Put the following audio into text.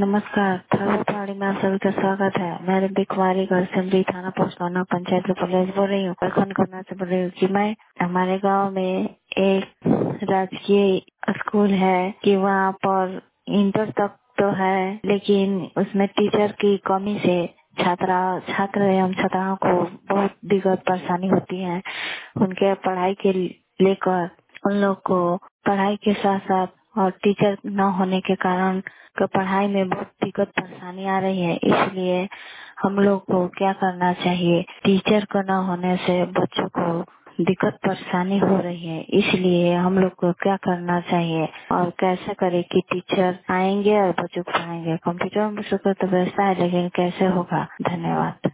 नमस्कार, थाड़ी में आप सभी का स्वागत है। मैं रिम्पी कुमारी गढ़सिमरी थाना पोस्टमाना पंचायत कॉलेज बोल रही हूँ। प्रखंड करना से बोल रही हूँ कि मैं हमारे गांव में एक राजकीय स्कूल है कि वहाँ पर इंटर तक तो है, लेकिन उसमें टीचर की कमी से छात्र एवं छात्राओं को बहुत दिक्कत परेशानी होती है। उनके पढ़ाई के लेकर उन लोग को पढ़ाई के साथ साथ और टीचर न होने के कारण तो पढ़ाई में बहुत दिक्कत परेशानी आ रही है। इसलिए हम लोग को क्या करना चाहिए? टीचर को न होने से बच्चों को दिक्कत परेशानी हो रही है। इसलिए हम लोग को क्या करना चाहिए और कैसे करें कि टीचर आएंगे और बच्चों को पढ़ाएंगे? कंप्यूटर में तो व्यवस्था है, लेकिन कैसे होगा? धन्यवाद।